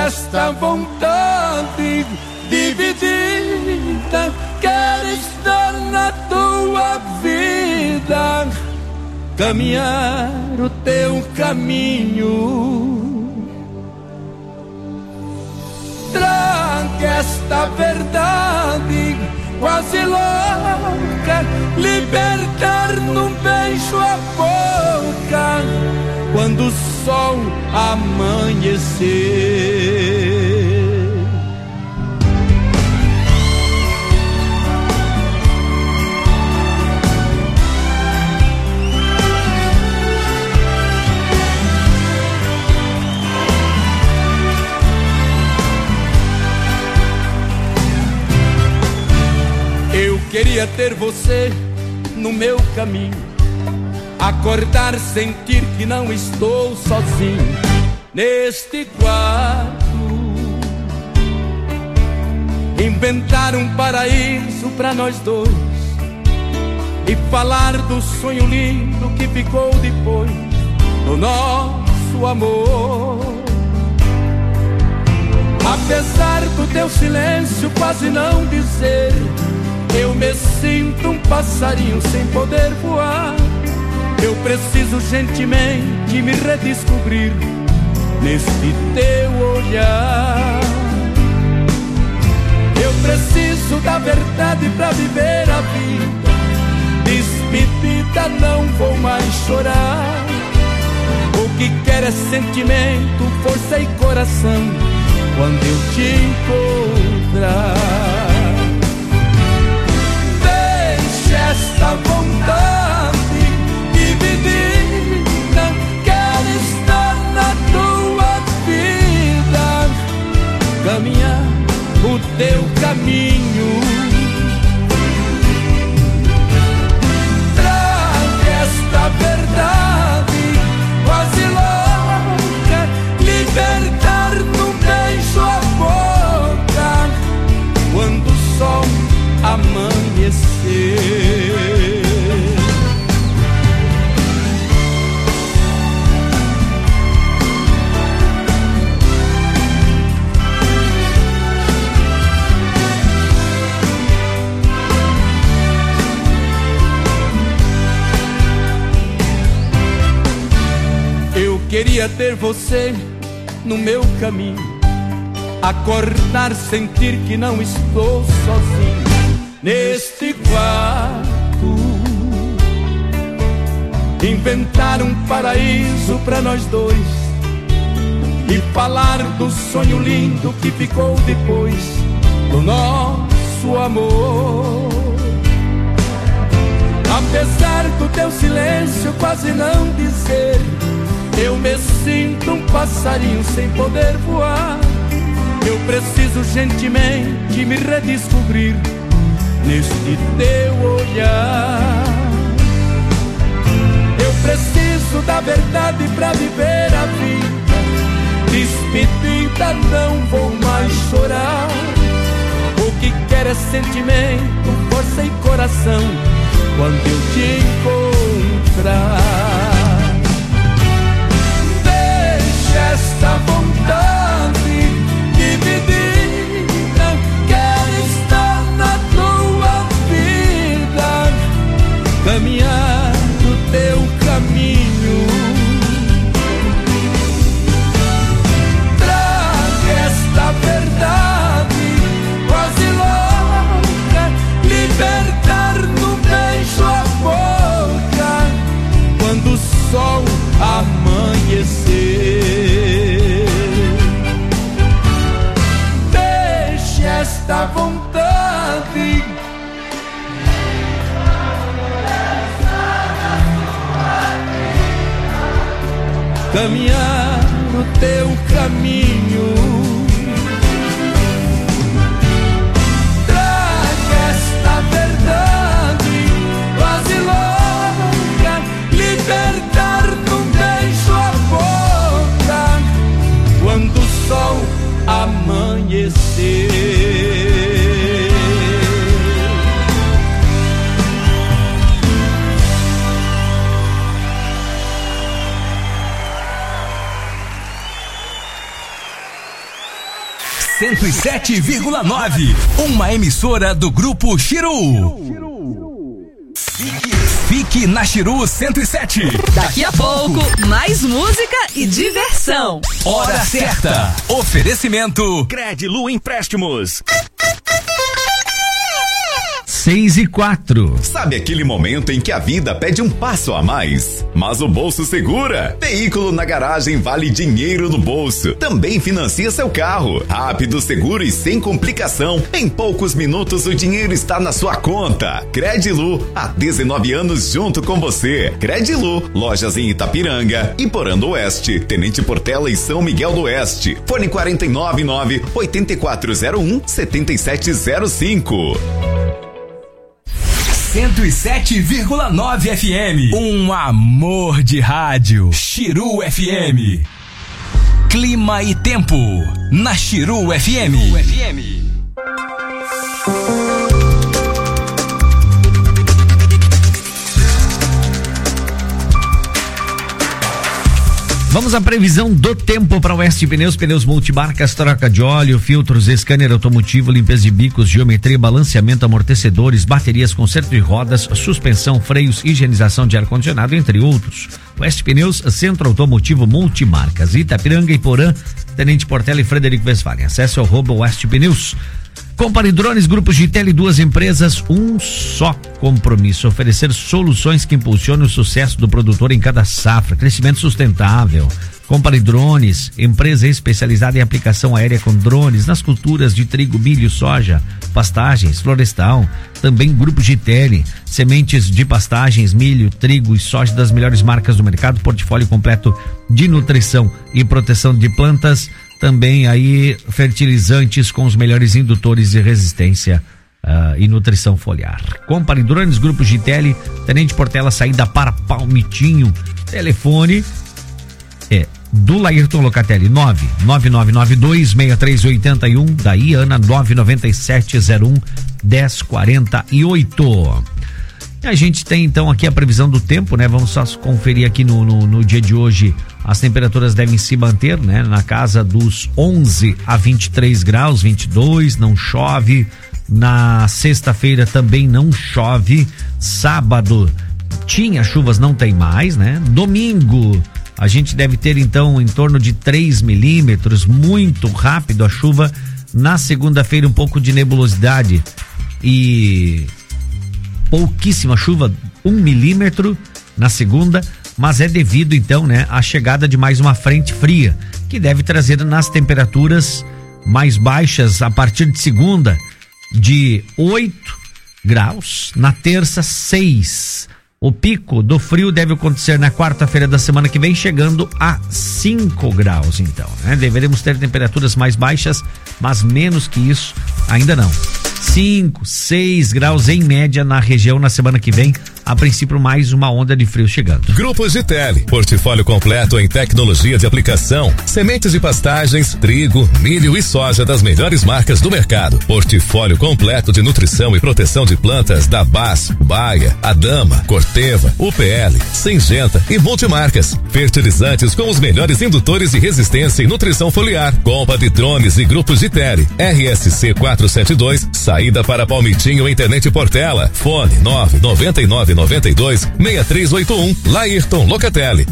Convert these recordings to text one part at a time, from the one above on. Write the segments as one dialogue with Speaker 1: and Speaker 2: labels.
Speaker 1: esta vontade dividida quer estar na tua vida, caminhar o teu caminho. Traga esta verdade quase louca, libertar num beijo a boca, quando o sol amanhecer. Eu queria ter você no meu caminho, acordar, sentir que não estou sozinho neste quarto, inventar um paraíso pra nós dois e falar do sonho lindo que ficou depois do nosso amor. Apesar do teu silêncio quase não dizer, eu me sinto um passarinho sem poder voar. Eu preciso gentilmente me redescobrir neste teu olhar. Eu preciso da verdade pra viver a vida. Despedida, não vou mais chorar. O que quero é sentimento, força e coração quando eu te encontrar. Esta vontade dividida quer estar na tua vida, caminhar o teu caminho. Traga esta verdade quase louca, libertar num beijo a boca, quando o sol amanhecer. Eu queria ter você no meu caminho, acordar, sentir que não estou sozinho neste quarto, inventar um paraíso pra nós dois e falar do sonho lindo que ficou depois do nosso amor. Apesar do teu silêncio quase não dizer, eu me sinto um passarinho sem poder voar. Eu preciso gentilmente me redescobrir neste teu olhar. Eu preciso da verdade pra viver a vida. Despedida, não vou mais chorar. O que quero é sentimento, força e coração quando eu te encontrar. Deixa esta vontade dividida quer estar na tua vida, caminhar no teu caminho. Traga esta verdade quase louca, libertar no beijo a boca, quando o sol amanhecer. Deixe esta vontade caminhar no teu caminho. Traga esta verdade quase louca, libertar num beijo a boca, quando o sol amanhecer.
Speaker 2: 107,9. Uma emissora do Grupo Chiru. Fique na Chiru 107.
Speaker 3: Daqui a pouco, mais música e diversão.
Speaker 2: Hora certa. Oferecimento Credilu Empréstimos.
Speaker 4: 6:04.
Speaker 5: Sabe aquele momento em que a vida pede um passo a mais, mas o bolso segura? Veículo na garagem vale dinheiro no bolso. Também financia seu carro. Rápido, seguro e sem complicação. Em poucos minutos o dinheiro está na sua conta. Credilu, há 19 anos junto com você. Credilu, lojas em Itapiranga, Iporã do Oeste, Tenente Portela e São Miguel do Oeste. Fone 499-8401-7705.
Speaker 2: 107,9 FM. Um amor de rádio. Chiru FM. Clima e tempo na Chiru FM.
Speaker 4: Vamos à previsão do tempo para Oeste Pneus, pneus multimarcas, troca de óleo, filtros, scanner automotivo, limpeza de bicos, geometria, balanceamento, amortecedores, baterias, conserto de rodas, suspensão, freios, higienização de ar-condicionado, entre outros. Oeste Pneus, centro automotivo multimarcas, Itapiranga, Iporã, Tenente Portela e Frederico Westphalen. Acesse ao @Oeste Pneus. Compare drones, grupos de tele, 2 empresas, um só compromisso: oferecer soluções que impulsionem o sucesso do produtor em cada safra, crescimento sustentável. Compare drones, empresa especializada em aplicação aérea com drones nas culturas de trigo, milho, soja, pastagens, florestal. Também grupos de tele, sementes de pastagens, milho, trigo e soja das melhores marcas do mercado, portfólio completo de nutrição e proteção de plantas. Também aí fertilizantes com os melhores indutores de resistência e nutrição foliar. Compare drones, grupos de tele, Tenente Portela, saída para Palmitinho. Telefone do Laírton Locatelli, 99992-6381, da Iana, 99701-1048. A gente tem então aqui a previsão do tempo, né? Vamos só conferir aqui no dia de hoje. As temperaturas devem se manter, né? Na casa dos 11 a 23 graus, 22, não chove. Na sexta-feira também não chove. Sábado tinha chuvas, não tem mais, né? Domingo a gente deve ter então em torno de 3 milímetros, muito rápido a chuva. Na segunda-feira um pouco de nebulosidade e pouquíssima chuva, 1 milímetro na segunda, mas é devido então, né, à chegada de mais uma frente fria, que deve trazer nas temperaturas mais baixas a partir de segunda, de 8 graus, na terça 6. O pico do frio deve acontecer na quarta-feira da semana que vem, chegando a 5 graus então, né? Deveremos ter temperaturas mais baixas, mas menos que isso ainda não. 5, 6 graus em média na região na semana que vem. A princípio, mais uma onda de frio chegando.
Speaker 6: Grupos de tele, portfólio completo em tecnologia de aplicação, sementes de pastagens, trigo, milho e soja das melhores marcas do mercado. Portfólio completo de nutrição e proteção de plantas da BAS, Baia, Adama, Corteva, UPL, Syngenta e multimarcas. Fertilizantes com os melhores indutores de resistência e nutrição foliar. Compra de drones e grupos de tele. RSC 472, saída para Palmitinho, Internet Portela. Fone 99992-6381. Laírton Locatelli,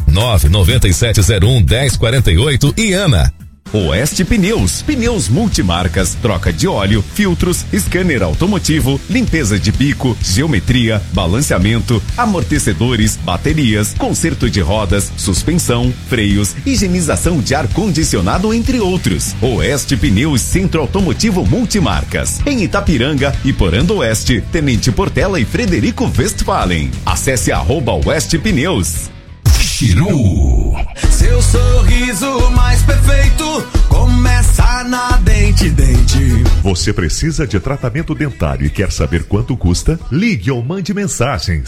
Speaker 6: 99701-1048 e Ana.
Speaker 5: Oeste Pneus, pneus multimarcas, troca de óleo, filtros, scanner automotivo, limpeza de bico, geometria, balanceamento, amortecedores, baterias, conserto de rodas, suspensão, freios, higienização de ar-condicionado, entre outros. Oeste Pneus, centro automotivo multimarcas, em Itapiranga, Iporã do Oeste, Tenente Portela e Frederico Westphalen. Acesse @Oeste Pneus.
Speaker 2: Chiru.
Speaker 1: Seu sorriso mais perfeito começa na Dente.
Speaker 7: Você precisa de tratamento dentário e quer saber quanto custa? Ligue ou mande mensagem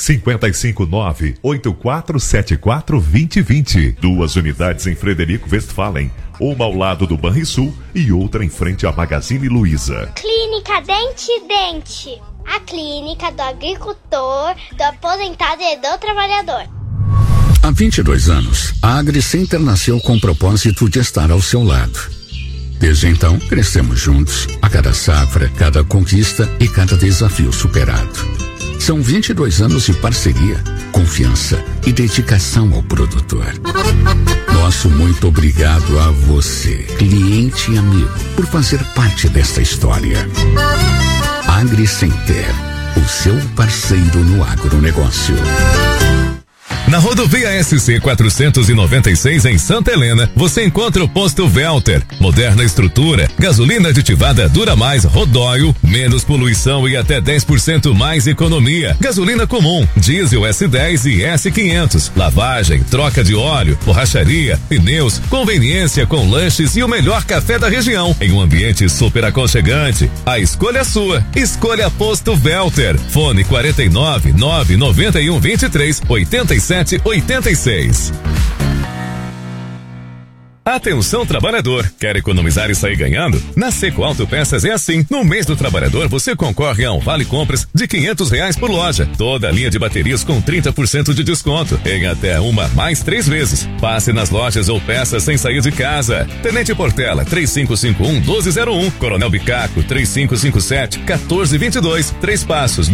Speaker 7: 559-8474-2020. 2 unidades em Frederico Westphalen, uma ao lado do Banrisul e outra em frente à Magazine Luiza.
Speaker 8: Clínica Dente. A clínica do agricultor, do aposentado e do trabalhador.
Speaker 9: Há 22 anos, a AgriCenter nasceu com o propósito de estar ao seu lado. Desde então, crescemos juntos, a cada safra, cada conquista e cada desafio superado. São 22 anos de parceria, confiança e dedicação ao produtor. Nosso muito obrigado a você, cliente e amigo, por fazer parte desta história. AgriCenter, o seu parceiro no agronegócio.
Speaker 6: Na rodovia SC 496 em Santa Helena, você encontra o posto Velter. Moderna estrutura, gasolina aditivada dura mais, Rodóio, menos poluição e até 10% mais economia. Gasolina comum, diesel S10 e S500. Lavagem, troca de óleo, borracharia, pneus, conveniência com lanches e o melhor café da região em um ambiente super aconchegante. A escolha é sua. Escolha Posto Velter. Fone 49 991 23 87 86. Atenção trabalhador, quer economizar e sair ganhando? Na Seco Autopeças é assim, no mês do trabalhador você concorre a um vale compras de R$500 por loja, toda a linha de baterias com 30% de desconto, em até uma mais 3 vezes. Passe nas lojas ou peças sem sair de casa. Tenente Portela 3551-1201, Coronel Bicaco 3557-1422, Três Passos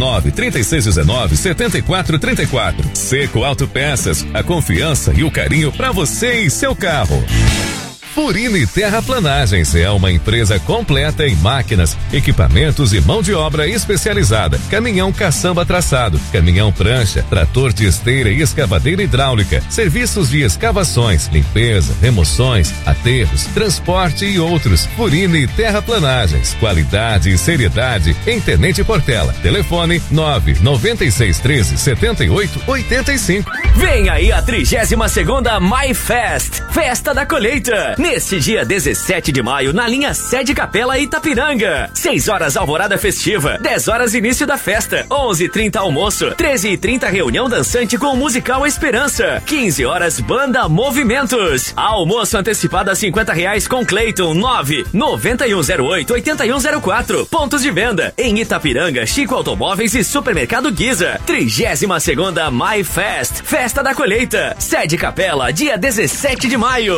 Speaker 6: 93619-7434. Seco Autopeças, a confiança e o carinho para você e seu carro. Furini Terraplanagens é uma empresa completa em máquinas, equipamentos e mão de obra especializada. Caminhão caçamba traçado, caminhão prancha, trator de esteira e escavadeira hidráulica, serviços de escavações, limpeza, remoções, aterros, transporte e outros. Furini Terraplanagens, qualidade e seriedade em Tenente Portela. Telefone 99613-7885.
Speaker 10: Vem aí a 32ª MyFest, Festa da Colheita. Neste dia 17 de maio, na linha Sede Capela Itapiranga. 6 horas alvorada festiva, 10 horas início da festa, 11h30 almoço, 13h30 reunião dançante com o musical Esperança, 15 horas banda Movimentos. Almoço antecipado a R$50 com Cleiton, 99108-8104. Pontos de venda em Itapiranga, Chico Automóveis e Supermercado Guiza. 32ª MyFest, Festa da Colheita, Sede Capela, dia 17 de maio.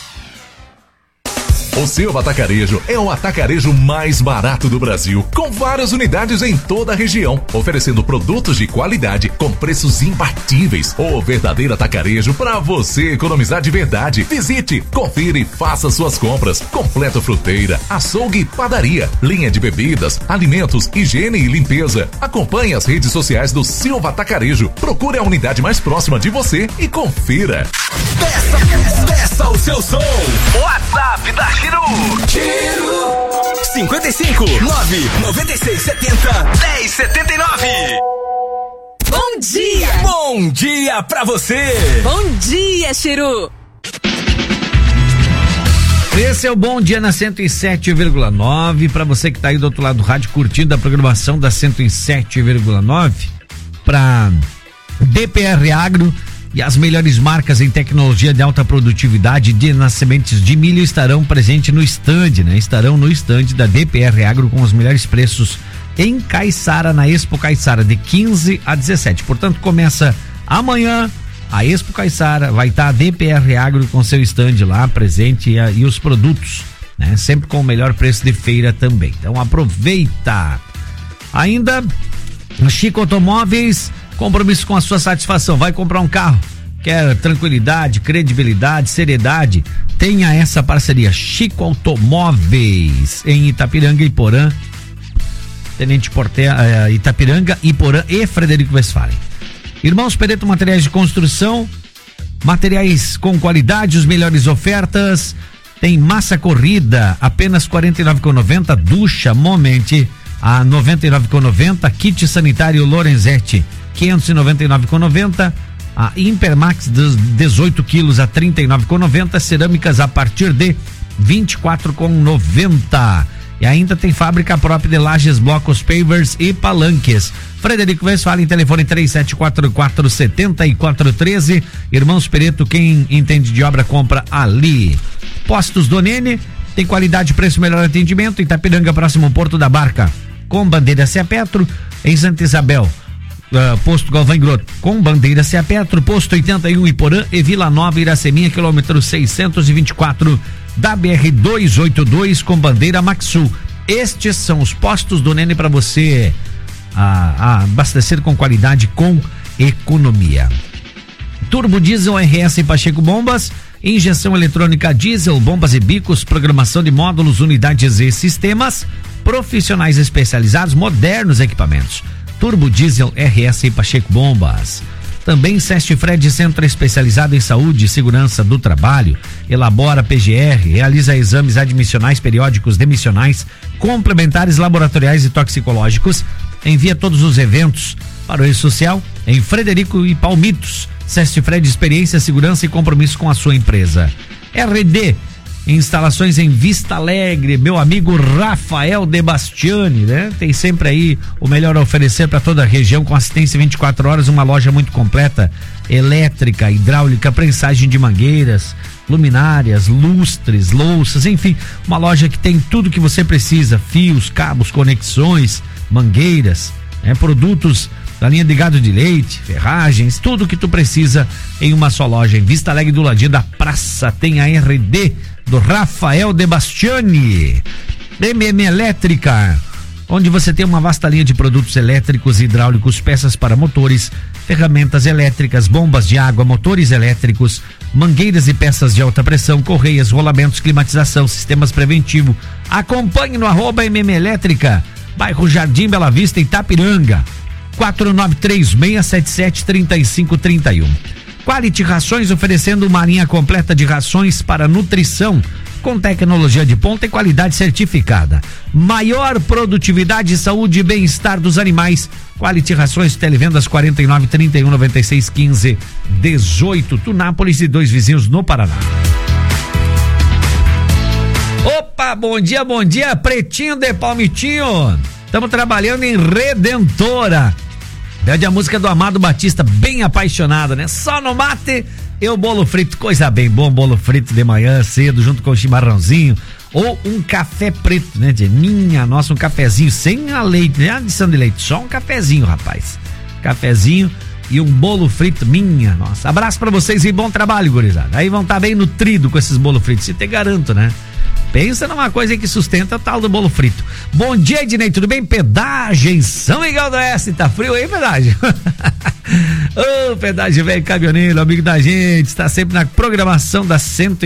Speaker 11: O Silva Atacarejo é o atacarejo mais barato do Brasil, com várias unidades em toda a região, oferecendo produtos de qualidade com preços imbatíveis. O verdadeiro atacarejo para você economizar de verdade. Visite, confira e faça suas compras. Completo fruteira, açougue e padaria, linha de bebidas, alimentos, higiene e limpeza. Acompanhe as redes sociais do Silva Atacarejo. Procure a unidade mais próxima de você e confira.
Speaker 2: Peça o seu som. WhatsApp da Chiru 55 996 70 1079.
Speaker 3: Bom dia!
Speaker 2: Bom dia pra você!
Speaker 3: Bom dia, Chiru!
Speaker 4: Esse é o Bom Dia na 107,9. Pra você que tá aí do outro lado do rádio curtindo a programação da 107,9, pra DPR Agro e as melhores marcas em tecnologia de alta produtividade de sementes de milho estarão presentes no stand, né? Estarão no stand da DPR Agro com os melhores preços em Caiçara, na Expo Caiçara, de 15 a 17. Portanto, começa amanhã a Expo Caiçara, vai estar a DPR Agro com seu stand lá presente e os produtos, né? Sempre com o melhor preço de feira também. Então aproveita. Ainda Chico Automóveis, compromisso com a sua satisfação. Vai comprar um carro, quer tranquilidade, credibilidade, seriedade? Tenha essa parceria. Chico Automóveis em Itapiranga, Iporã, Tenente Portela, Itapiranga, Iporã e Frederico Westphalen. Irmãos Pereto Materiais de Construção, materiais com qualidade, os melhores ofertas. Tem massa corrida, apenas R$ 49,90. Ducha Moment a R$ 99,90. Kit sanitário Lorenzetti, R$ 599,90. A Impermax dos 18 quilos a R$ 39,90. Cerâmicas a partir de R$ 24,90. E ainda tem fábrica própria de lajes, blocos, pavers e palanques. Frederico Westphalen, telefone 3744-7413. Irmãos Pereto, quem entende de obra compra ali. Postos Donene, tem qualidade, preço, melhor atendimento. Itapiranga, próximo Porto da Barca, com bandeira CA Petro. Em Santa Isabel, Posto Galvão Groto, com bandeira CA Petro. Posto 81 Iporã e Vila Nova Iraceminha, quilômetro 624. da BR-282 com bandeira Maxsul. Estes são os postos do Nene para você abastecer com qualidade, com economia. Turbo Diesel RS em Pacheco Bombas, injeção eletrônica diesel, bombas e bicos, programação de módulos, unidades e sistemas, profissionais especializados, modernos equipamentos. Turbo Diesel RS em Pacheco Bombas. Também Seste Fred, centro especializado em saúde e segurança do trabalho, elabora PGR, realiza exames admissionais, periódicos, demissionais, complementares, laboratoriais e toxicológicos, envia todos os eventos para o E-Social em Frederico e Palmitos. Seste Fred, experiência, segurança e compromisso com a sua empresa. RD, instalações em Vista Alegre, meu amigo Rafael De Bastiani, né? Tem sempre aí o melhor a oferecer para toda a região, com assistência 24 horas, uma loja muito completa, elétrica, hidráulica, prensagem de mangueiras, luminárias, lustres, louças, enfim, uma loja que tem tudo que você precisa, fios, cabos, conexões, mangueiras, produtos da linha de gado de leite, ferragens, tudo que tu precisa em uma só loja. Em Vista Alegre, do ladinho da praça, tem a RD do Rafael De Bastiani. MM Elétrica, onde você tem uma vasta linha de produtos elétricos e hidráulicos, peças para motores, ferramentas elétricas, bombas de água, motores elétricos, mangueiras e peças de alta pressão, correias, rolamentos, climatização, sistemas preventivo. Acompanhe no @MM Elétrica, bairro Jardim Bela Vista, Itapiranga. 4936773531. Quality Rações, oferecendo uma linha completa de rações para nutrição com tecnologia de ponta e qualidade certificada. Maior produtividade, saúde e bem-estar dos animais. Quality Rações, televendas 4931961518, Tunápolis e 2 vizinhos no Paraná. Opa, bom dia, Pretinho de Palmitinho. Estamos trabalhando em Redentora. Pede a música do Amado Batista, Bem Apaixonada, né? Só no mate e o bolo frito, coisa bem bom, bolo frito de manhã cedo, junto com o chimarrãozinho, ou um café preto, né? Minha nossa, um cafezinho sem a leite, nem a adição de leite, só um cafezinho, rapaz. Cafezinho e um bolo frito, minha nossa. Abraço pra vocês e bom trabalho, gurizada. Aí vão estar bem nutridos com esses bolos fritos, isso te garanto, né? Pensa numa coisa que sustenta o tal do bolo frito. Bom dia, Ednei, tudo bem? Pedágio em São Miguel do Oeste, tá frio aí, Pedágio? Ô, Pedágio velho caminhoneiro, amigo da gente, está sempre na programação da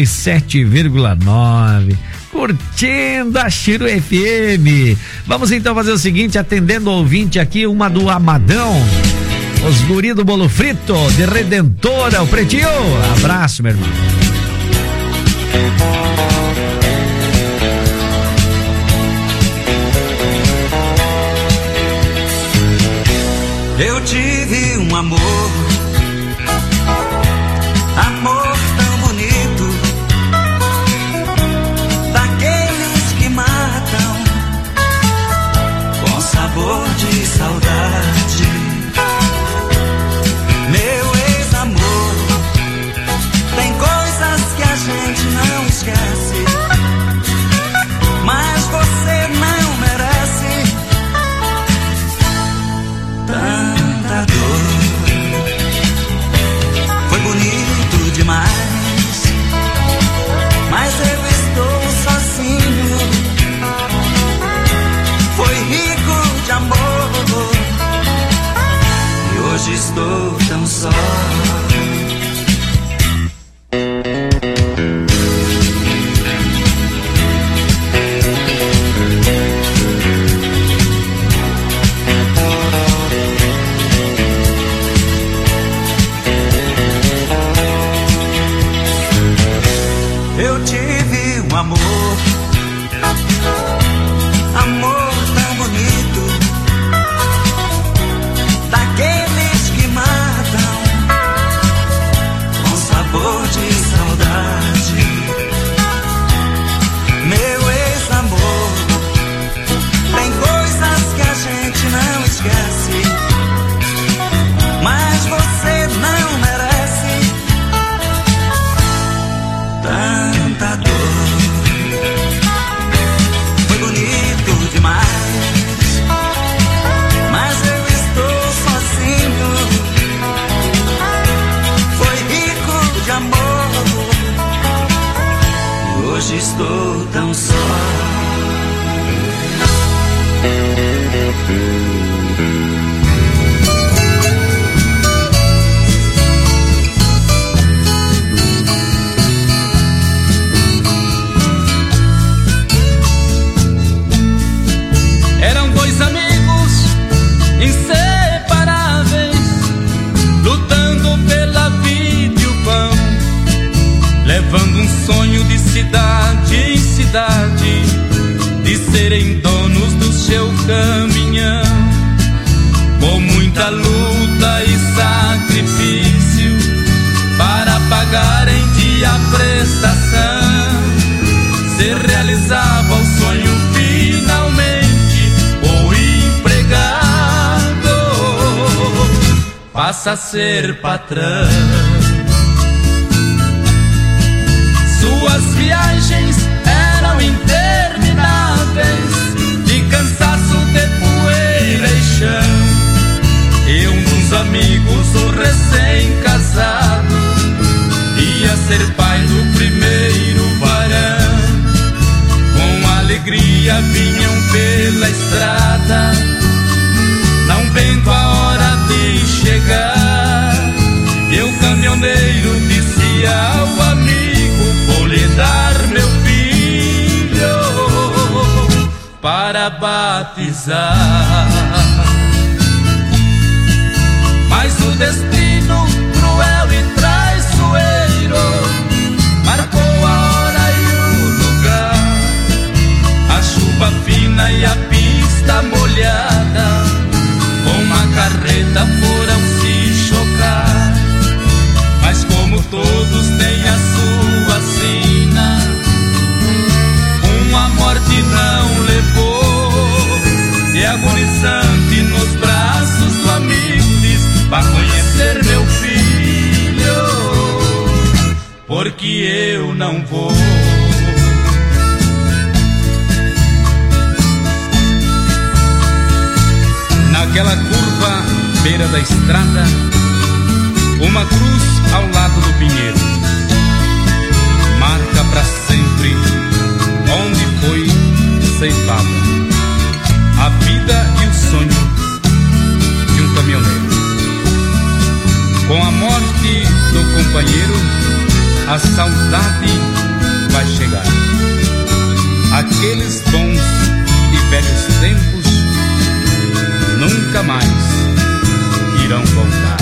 Speaker 4: 107,9, curtindo a Chiro FM. Vamos então fazer o seguinte, atendendo o ouvinte aqui, uma do Amadão, os guri do bolo frito, de Redentora, o Pretinho. Abraço, meu irmão.
Speaker 12: Eu tive um amor tão bonito, daqueles que matam com sabor de saudade. Meu ex-amor, tem coisas que a gente não esquece, mas você não merece tanta dor. Foi bonito demais, mas eu estou sozinho. Foi rico de amor e hoje estou tão só. Eu tive um amor tão bonito, daqueles que matam
Speaker 1: Eram dois amigos inseparáveis, lutando pela vida e o pão, levando um sonho de cidade em cidade, de serem donos do seu caminhão. Com muita luta e sacrifício para pagar em dia a prestação, se realizava o sonho finalmente. O empregado passa a ser patrão. Suas viagens eram intermináveis, de cansaço, de poeira e chão. E um dos amigos, o recém-casado, ia ser pai do primeiro varão. Com alegria vinham pela estrada, não vendo a hora de chegar. E o caminhoneiro disse ao amigo: vou lhe dar meu filho para batizar. Mas o destino cruel e traiçoeiro marcou a hora e o lugar. A chuva fina e a pista molhada, com uma carreta foram se chocar. Mas como todos têm a sua sina, uma morte não levou. E agonizante nos braços do amigo diz: vá conhecer meu filho, porque eu não vou. Naquela curva, beira da estrada, uma cruz ao lado do pinheiro, marca pra sempre onde foi ceifada a vida e o sonho de um caminhoneiro. Com a morte do companheiro, a saudade vai chegar. Aqueles bons e velhos tempos nunca mais irão voltar.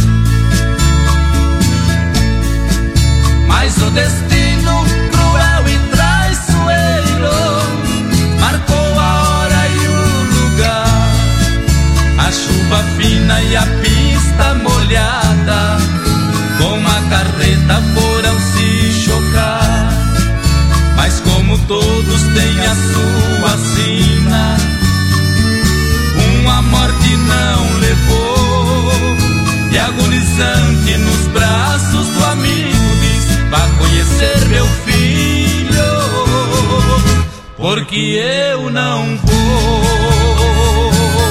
Speaker 1: Mas o destino cruel e traiçoeiro marcou a hora e o lugar. A chuva fina e a pista molhada, com a carreta foram se chocar. Mas como todos têm a sua sina, uma morte não levou. E agonizante nos braços do amigo diz: vá conhecer meu filho, porque eu não vou.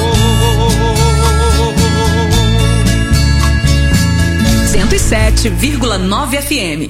Speaker 3: 107,9 FM.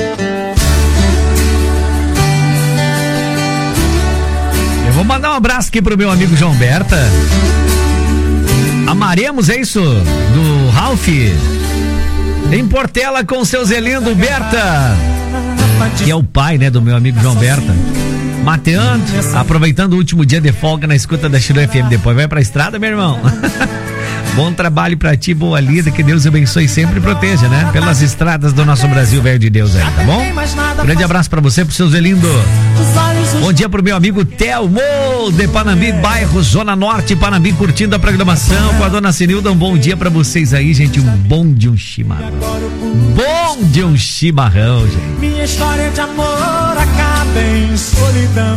Speaker 4: Eu vou mandar um abraço aqui pro meu amigo João Berta. Amaremos, é isso? Do Ralph. Em Portela com seu Zelindo Berta, que é o pai, né, do meu amigo João Berta. Mateando, aproveitando o último dia de folga na escuta da Chiru FM. Depois vai pra estrada, meu irmão. Bom trabalho pra ti, boa lida, que Deus abençoe sempre e proteja, né? Pelas estradas do nosso Brasil velho de Deus aí, tá bom? Grande abraço pra você, pro seu Zelindo. Bom dia pro meu amigo Telmo, de Panambi, bairro Zona Norte, Panambi, curtindo a programação com a dona Cenilda. Um bom dia pra vocês aí, gente, um bom de um chimarrão. Bom de um chimarrão, gente.
Speaker 12: Minha história de amor acaba em solidão.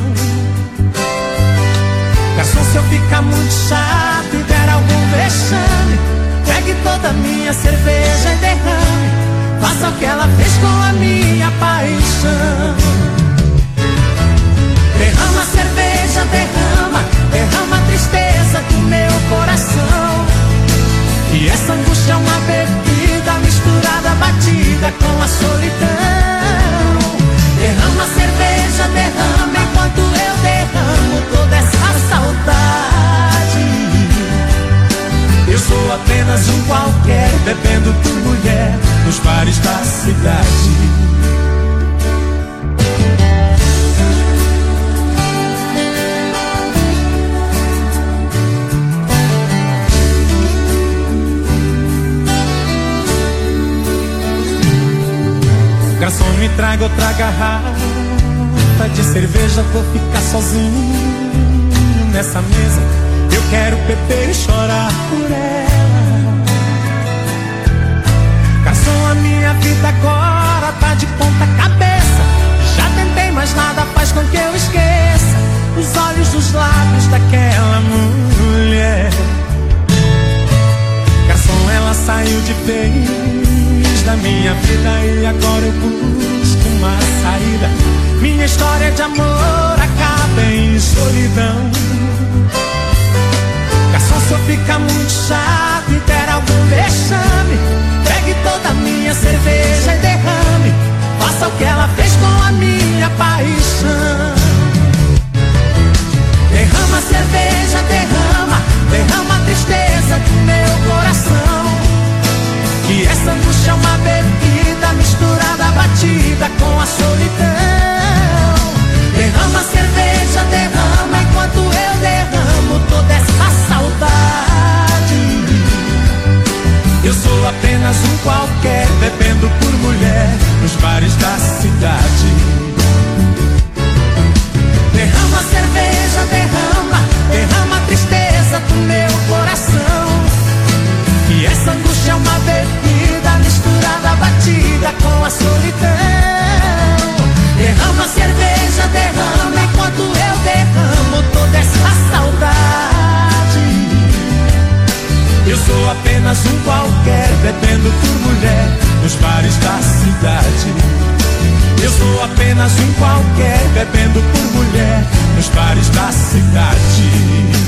Speaker 12: Garçom, se eu ficar muito chato e der algum vexame, pegue toda a minha cerveja e derrame. Faça o que ela fez com a minha paixão. Derrama a cerveja, derrama, derrama a tristeza do meu coração. E essa angústia é uma bebida misturada, batida com a solidão. Derrama a cerveja, derrama, enquanto eu derramo toda essa saudade. bares da cidade. Garçom, me traga outra garrafa de cerveja, vou ficar sozinho nessa mesa. Eu quero beber e chorar por ela. Garçom, a minha vida agora tá de ponta cabeça. Já tentei, mas nada faz com que eu esqueça os olhos dos lábios daquela mulher. Garçom, ela saiu de vez da minha vida e agora eu busco uma saída. Minha história de amor acaba em solidão. Garçom, se eu ficar muito chato e der algum vexame, pegue toda a minha cerveja e derrame. Faça o que ela fez com a minha paixão. Derrama a cerveja, derrama a tristeza do meu coração. Que essa angústia é uma bebida misturada, batida com a solidão. Derrama a cerveja, derrama enquanto eu derramo toda essa saudade. Eu sou apenas um qualquer, bebendo por mulher nos bares da cidade. Derrama a cerveja, derrama a tristeza do meu coração. Que essa angústia é uma bebida misturada, batida com a solidão. Derrama a cerveja, derrama enquanto eu derramo toda essa saudade. Eu sou apenas um qualquer, bebendo por mulher nos bares da cidade. Eu sou apenas um qualquer, bebendo por mulher nos bares da cidade.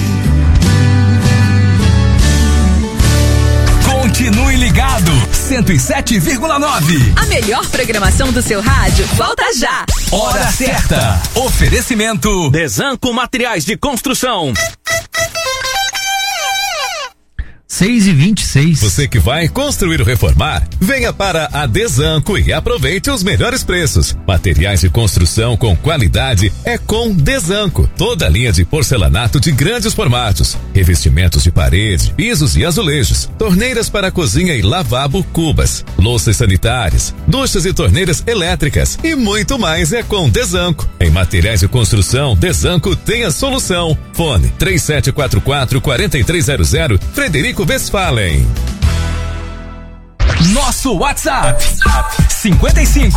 Speaker 2: Continue ligado, 107,9.
Speaker 3: A melhor programação do seu rádio volta já.
Speaker 2: Hora certa. Oferecimento
Speaker 10: Desanco Materiais de Construção.
Speaker 4: 6h26.
Speaker 6: Você que vai construir ou reformar, venha para a Desanco e aproveite os melhores preços. Materiais de construção com qualidade é com Desanco. Toda a linha de porcelanato de grandes formatos, revestimentos de parede, pisos e azulejos, torneiras para cozinha e lavabo Cubas, louças sanitárias, duchas e torneiras elétricas e muito mais é com Desanco. Em materiais de construção, Desanco tem a solução. Fone 3744-4300, Frederico Westphalen.
Speaker 2: Nosso WhatsApp 55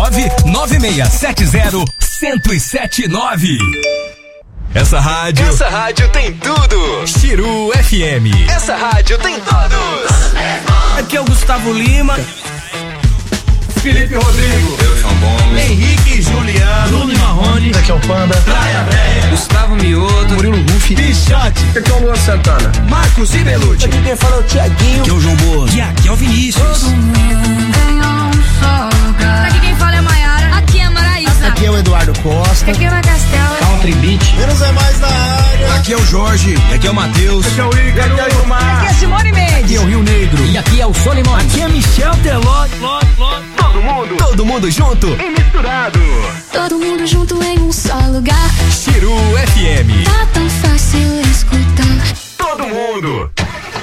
Speaker 2: 99670 1079. Essa rádio tem tudo. Chiru FM. Essa rádio tem todos.
Speaker 13: Aqui é o Gustavo Lima,
Speaker 12: Felipe Rodrigo,
Speaker 13: Henrique e Juliano,
Speaker 12: Bruno Marrone,
Speaker 13: aqui é o Panda,
Speaker 12: Praia Velha,
Speaker 13: Gustavo Mioto,
Speaker 12: Murilo Rufi, Pichote,
Speaker 13: aqui é o Luan Santana,
Speaker 12: Marcos e Belucci.
Speaker 13: Aqui quem fala é o Thiaguinho,
Speaker 12: aqui é o João Boas,
Speaker 13: e aqui é o Vinícius.
Speaker 14: Todo mundo tem um só lugar.
Speaker 15: Aqui quem fala é a Maiara, aqui é a Maraísa,
Speaker 13: aqui é o Eduardo Costa,
Speaker 14: Aqui é uma Castela,
Speaker 13: Country Beat,
Speaker 12: Menos é mais na área.
Speaker 13: aqui é o Jorge, aqui é o Matheus,
Speaker 12: Aqui é o Igor, aqui é o Gilmar,
Speaker 15: aqui é a Simone Mendes,
Speaker 13: aqui é o Rio Negro,
Speaker 15: e aqui é o Solimão,
Speaker 13: aqui é Michel Teló. Todo mundo junto e misturado.
Speaker 14: todo mundo junto em um só lugar.
Speaker 2: Chiru FM.
Speaker 14: Tá tão fácil escutar.
Speaker 2: Todo mundo.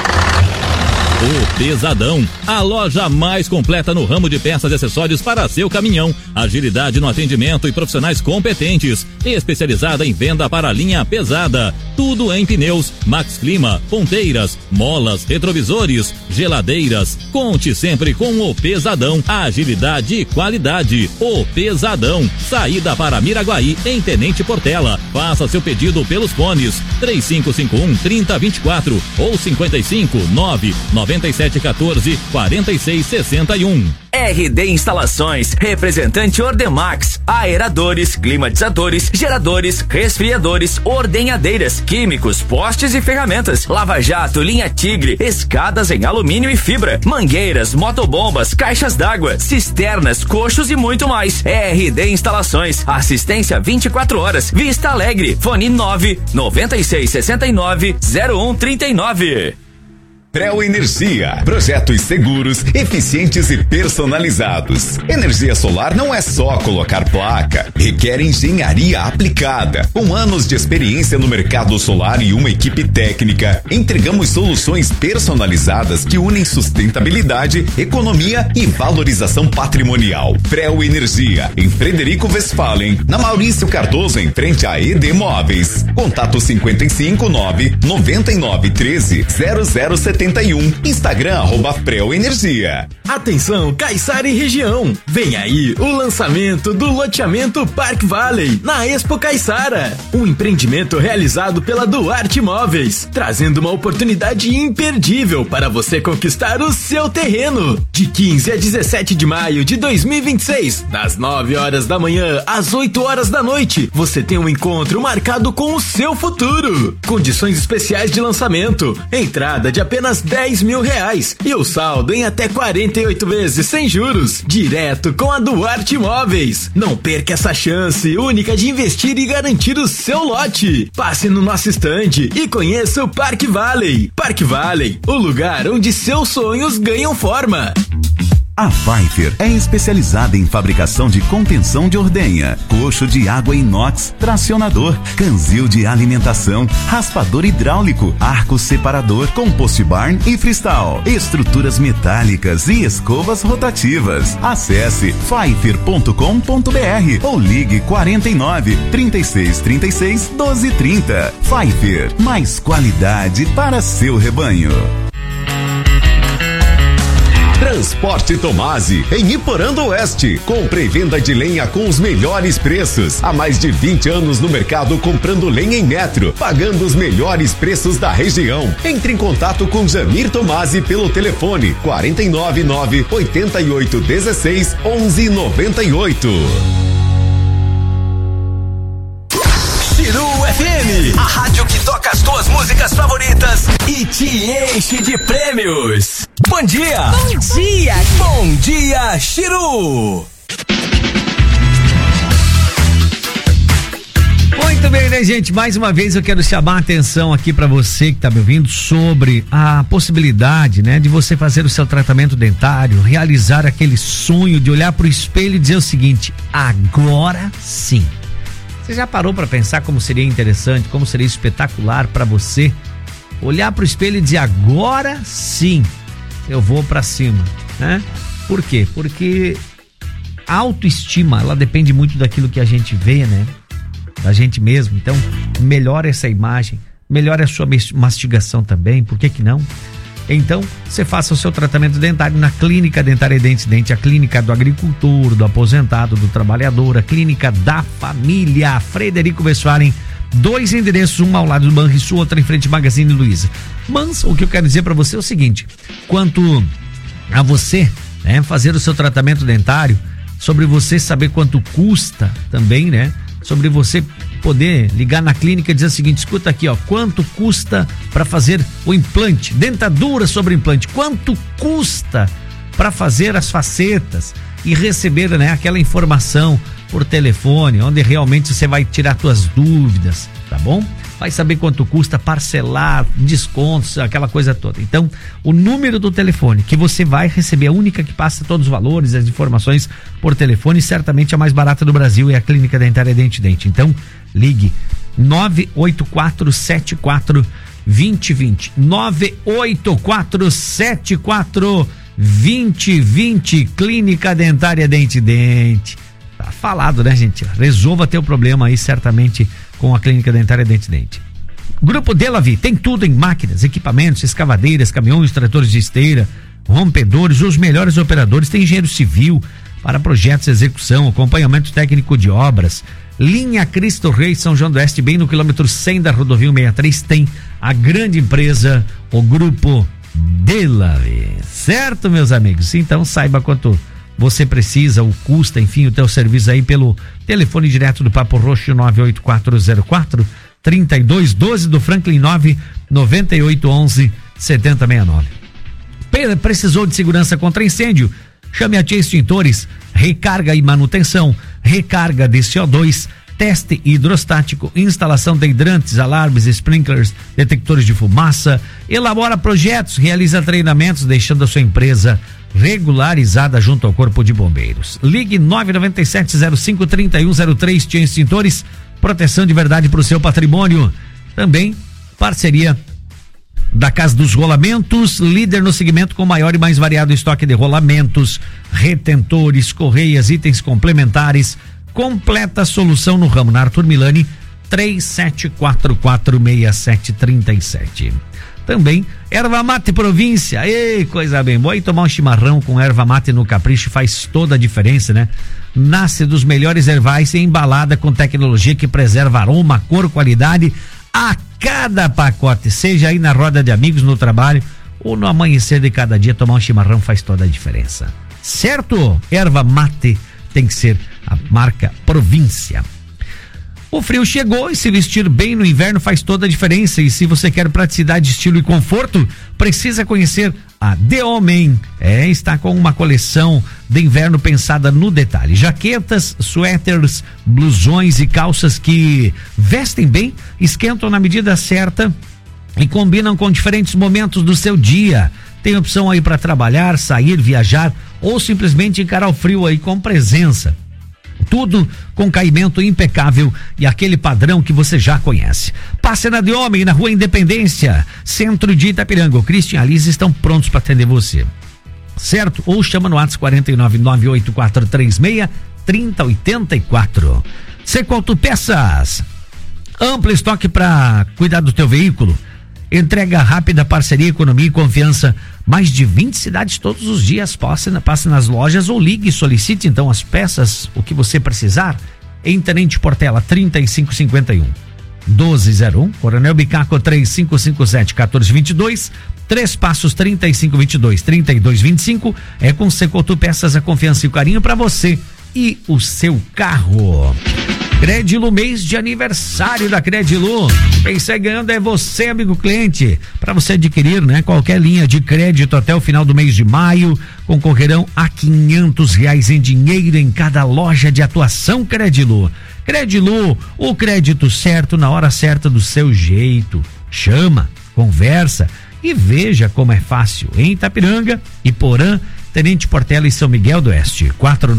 Speaker 2: O Pesadão, a loja mais completa no ramo de peças e acessórios para seu caminhão. Agilidade no atendimento e profissionais competentes. Especializada em venda para a linha pesada. Tudo em pneus, Max Clima, ponteiras, molas, retrovisores, geladeiras. Conte sempre com o Pesadão. Agilidade e qualidade. O Pesadão. Saída para Miraguaí, em Tenente Portela. Faça seu pedido pelos fones 3551-3024 ou 55-99714-4661.
Speaker 10: RD Instalações, representante Ordemax, aeradores, climatizadores, geradores, resfriadores, ordenhadeiras, químicos, postes e ferramentas, lava-jato, linha Tigre, escadas em alumínio e fibra, mangueiras, motobombas, caixas d'água, cisternas, coxos e muito mais. RD Instalações, assistência 24 horas, Vista Alegre, fone 99669-0139.
Speaker 5: Preo Energia, projetos seguros, eficientes e personalizados. Energia solar não é só colocar placa, requer engenharia aplicada. Com anos de experiência no mercado solar e uma equipe técnica, entregamos soluções personalizadas que unem sustentabilidade, economia e valorização patrimonial. Preo Energia, em Frederico Westphalen, na Maurício Cardoso, em frente a ED Móveis. Contato 559-9913-0071. Instagram @Preo Energia.
Speaker 16: Atenção, Caiçara e região. Vem aí o lançamento do loteamento Park Valley na Expo Caiçara. Um empreendimento realizado pela Duarte Imóveis, trazendo uma oportunidade imperdível para você conquistar o seu terreno. De 15 a 17 de maio de 2026, das 9 horas da manhã às 8 horas da noite, você tem um encontro marcado com o seu futuro. Condições especiais de lançamento: entrada de apenas R$10.000 e o saldo em até 48 vezes sem juros, direto com a Duarte Imóveis. Não perca essa chance única de investir e garantir o seu lote. Passe no nosso estande e conheça o Park Valley. Park Valley, o lugar onde seus sonhos ganham forma.
Speaker 17: A Pfeiffer é especializada em fabricação de contenção de ordenha, coxo de água inox, tracionador, canzil de alimentação, raspador hidráulico, arco separador, compost barn e freestyle, estruturas metálicas e escovas rotativas. Acesse pfeiffer.com.br ou ligue 49-3636-1230. Pfeiffer, mais qualidade para seu rebanho.
Speaker 5: Transporte Tomasi, em Iporã Oeste. Compra e venda de lenha com os melhores preços. Há mais de 20 anos no mercado comprando lenha em metro, pagando os melhores preços da região. Entre em contato com Jamir Tomasi pelo telefone 499-8816-1198.
Speaker 13: Chiru FM, a rádio que toca as tuas músicas favoritas e te enche de prêmios. Bom dia!
Speaker 3: Bom dia!
Speaker 13: Bom dia, Chiru!
Speaker 4: Muito bem, né, gente? Mais uma vez eu quero chamar a atenção aqui para você que tá me ouvindo sobre a possibilidade, né, de você fazer o seu tratamento dentário, realizar aquele sonho de olhar pro espelho e dizer o seguinte: agora sim. Você já parou para pensar como seria interessante, como seria espetacular para você olhar pro espelho e dizer: agora sim, eu vou para cima, né? Por quê? Porque a autoestima, ela depende muito daquilo que a gente vê, né? Da gente mesmo. Então, melhora essa imagem, melhora a sua mastigação também, por que não? Então, você faça o seu tratamento dentário na Clínica Dentária Dente Dente, a clínica do agricultor, do aposentado, do trabalhador, a clínica da família. Frederico Westphalen, 2 endereços, um ao lado do Banrisul, outro em frente ao Magazine Luiza. Mas o que eu quero dizer para você é o seguinte: quanto a você, né, fazer o seu tratamento dentário, sobre você saber quanto custa também, né? Sobre você poder ligar na clínica e dizer o seguinte: escuta aqui, ó, quanto custa para fazer o implante, dentadura sobre implante, quanto custa para fazer as facetas, e receber, né, aquela informação por telefone, onde realmente você vai tirar suas dúvidas, tá bom? Vai saber quanto custa, parcelar, descontos, aquela coisa toda. Então, o número do telefone que você vai receber, a única que passa todos os valores, as informações por telefone, certamente a mais barata do Brasil, é a Clínica Dentária Dente Dente. Então, ligue 984742020, 984742020, Clínica Dentária Dente Dente. Tá falado, né, gente? Resolva teu problema aí, certamente, com a Clínica Dentária Dente Dente. Grupo Delavi tem tudo em máquinas, equipamentos, escavadeiras, caminhões, tratores de esteira, rompedores, os melhores operadores. Tem engenheiro civil para projetos de execução, acompanhamento técnico de obras. Linha Cristo Rei, São João do Oeste, bem no quilômetro 100 da rodovia 63, tem a grande empresa, o Grupo Delavi. Certo, meus amigos? Então saiba quanto você precisa, o custa, enfim, o teu serviço aí pelo telefone direto do Papo Roxo, 98404-3212, do Franklin 99811-7069. Precisou de segurança contra incêndio? Chame a Tia Extintores, recarga e manutenção, recarga de CO2, teste hidrostático, instalação de hidrantes, alarmes, sprinklers, detectores de fumaça, elabora projetos, realiza treinamentos, deixando a sua empresa regularizada junto ao Corpo de Bombeiros. Ligue 997-05-3103, Tia Extintores, proteção de verdade para o seu patrimônio. Também parceria da Casa dos Rolamentos, líder no segmento com maior e mais variado estoque de rolamentos, retentores, correias, itens complementares, completa solução no ramo. Na Arthur Milani, 37446737. Também erva mate província, ei, coisa bem boa, e tomar um chimarrão com erva mate no Capricho faz toda a diferença, né? Nasce dos melhores ervais e embalada com tecnologia que preserva aroma, cor, qualidade a cada pacote, seja aí na roda de amigos, no trabalho ou no amanhecer de cada dia. Tomar um chimarrão faz toda a diferença, certo? Erva mate tem que ser a marca Província. O frio chegou e se vestir bem no inverno faz toda a diferença. E se você quer praticidade, estilo e conforto, precisa conhecer a The Homem. Está com uma coleção de inverno pensada no detalhe. Jaquetas, suéteres, blusões e calças que vestem bem, esquentam na medida certa e combinam com diferentes momentos do seu dia. Tem opção aí para trabalhar, sair, viajar ou simplesmente encarar o frio aí com presença. Tudo com caimento impecável e aquele padrão que você já conhece. Passe na The Homem, na Rua Independência, centro de Itapiranga. O Christian e a Liz estão prontos para atender você, certo? Ou chama no WhatsApp 49984363084. Seco Autopeças, amplo estoque para cuidar do teu veículo. Entrega rápida, parceria, economia e confiança. Mais de 20 cidades todos os dias. Passe nas lojas ou ligue e solicite então as peças, o que você precisar, em Tenente Portela 3551 1201, Coronel Bicaco 3557-1422, Três Passos 3522-3225. É com Secoto Peças a confiança e o carinho para você e o seu carro. Credilu, mês de aniversário da Credilu. Quem sai ganhando é você, amigo cliente. Para você adquirir, né, qualquer linha de crédito até o final do mês de maio, concorrerão a R$500 em dinheiro em cada loja de atuação Credilu. Credilu, o crédito certo na hora certa do seu jeito. Chama, conversa e veja como é fácil. Em Itapiranga, Iporã, Tenente Portela e São Miguel do Oeste.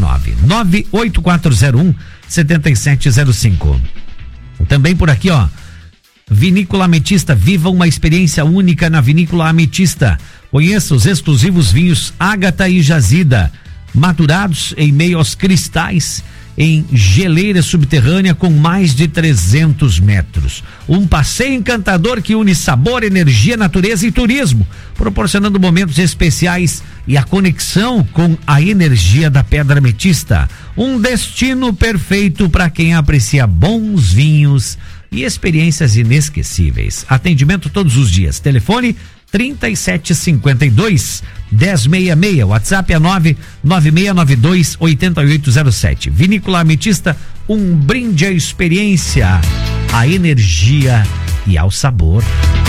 Speaker 4: 499-8401-7705. Também por aqui, ó, Vinícola Ametista. Viva uma experiência única na Vinícola Ametista. Conheça os exclusivos vinhos Ágata e Jazida, maturados em meio aos cristais, em geleira subterrânea com mais de 300 metros. Um passeio encantador que une sabor, energia, natureza e turismo, proporcionando momentos especiais e a conexão com a energia da Pedra Ametista. Um destino perfeito para quem aprecia bons vinhos e experiências inesquecíveis. Atendimento todos os dias. Telefone 3752-1066. WhatsApp é 99692-8807. Vinícola Ametista, um brinde à experiência, à energia e ao sabor.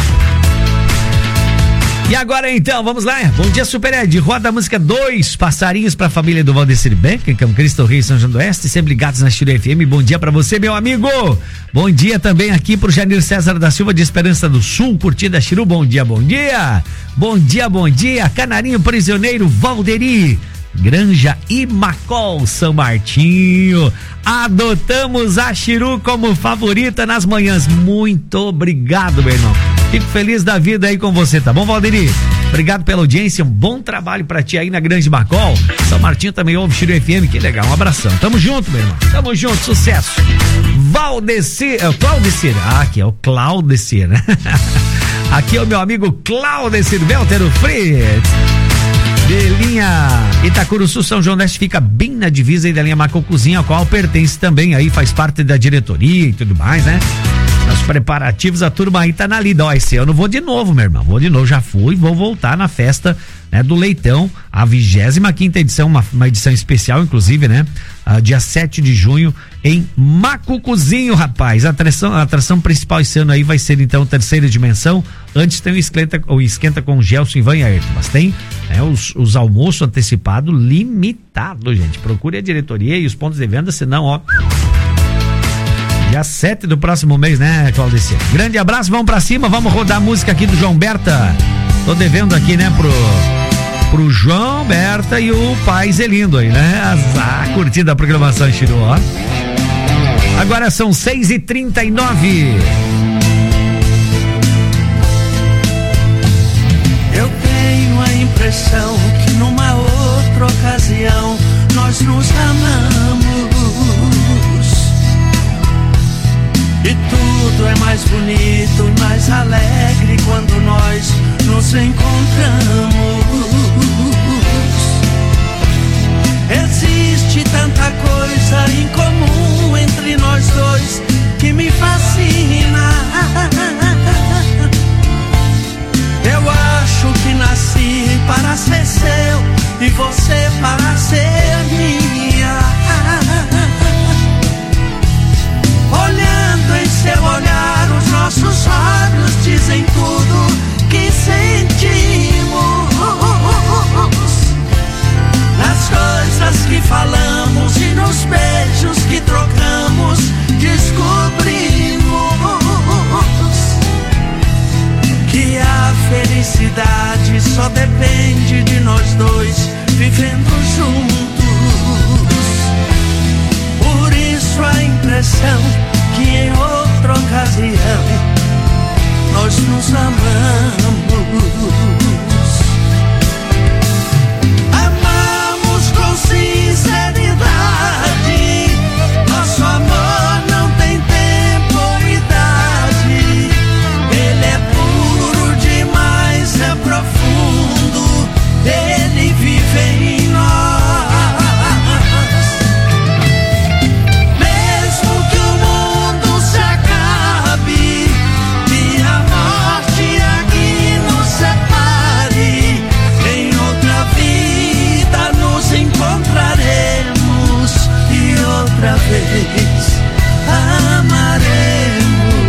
Speaker 4: E agora então, vamos lá. Bom dia, Super Ed. Roda a música 2 passarinhos pra família do Valdecir Beck, em Campo Cristo, Rio São João do Oeste, sempre ligados na Chiru FM. Bom dia pra você, meu amigo. Bom dia também aqui pro Janir César da Silva de Esperança do Sul, curtida a Chiru. Bom dia, bom dia. Bom dia, bom dia. Canarinho Prisioneiro, Valderi, Granja e Macol, São Martinho. Adotamos a Chiru como favorita nas manhãs. Muito obrigado, meu irmão. Fico feliz da vida aí com você, tá bom, Valderi? Obrigado pela audiência, um bom trabalho pra ti aí na Grande Macol. São Martinho também ouve Chiru FM, que legal, um abração. Tamo junto, meu irmão, tamo junto, sucesso. Valdecir, é o Claudecir, aqui é o Claudecir, né? Aqui é o meu amigo Claudecir Beltero Fritz. De linha Itacuruçu, São João do Oeste, fica bem na divisa aí da linha Macol Cozinha, a qual pertence também aí, faz parte da diretoria e tudo mais, né? Os preparativos, a turma aí tá na lida. Ó, esse ano eu vou de novo, meu irmão. Vou de novo, já fui, vou voltar na festa, né, do Leitão, a 25ª edição, uma edição especial, inclusive, né? Dia 7 de junho, em Macucuzinho, rapaz. A atração principal esse ano aí vai ser, então, Terceira Dimensão. Antes tem o Esquenta com Gelson e Ivan e Ayrton, mas tem, né, os almoços antecipados limitado, gente. Procure a diretoria e os pontos de venda, senão, ó, Dia 7 do próximo mês, né, Claudice? Grande abraço, vamos pra cima, vamos rodar a música aqui do João Berta. Tô devendo aqui, né, pro João Berta e o pai Zelindo aí, né? Curtindo a programação, Chiru, ó. Agora são 6h39.
Speaker 12: Eu tenho a impressão que numa outra ocasião nós nos amamos. E tudo é mais bonito e mais alegre quando nós nos encontramos. Existe tanta coisa em comum entre nós dois que me fascina. Eu acho que nasci para ser seu e você para ser minha. Olhando em seu olhar, os nossos olhos dizem tudo que sentimos. Nas coisas que falamos e nos beijos que trocamos, descobrimos que a felicidade só depende de nós dois vivendo juntos. Por isso a impressão que em outra ocasião nós nos amamos. Amamos com sinceridade. Nosso amor não tem tempo ou idade. Ele é puro demais, é profundo. Ele vive em nós. Outra vez amaremos.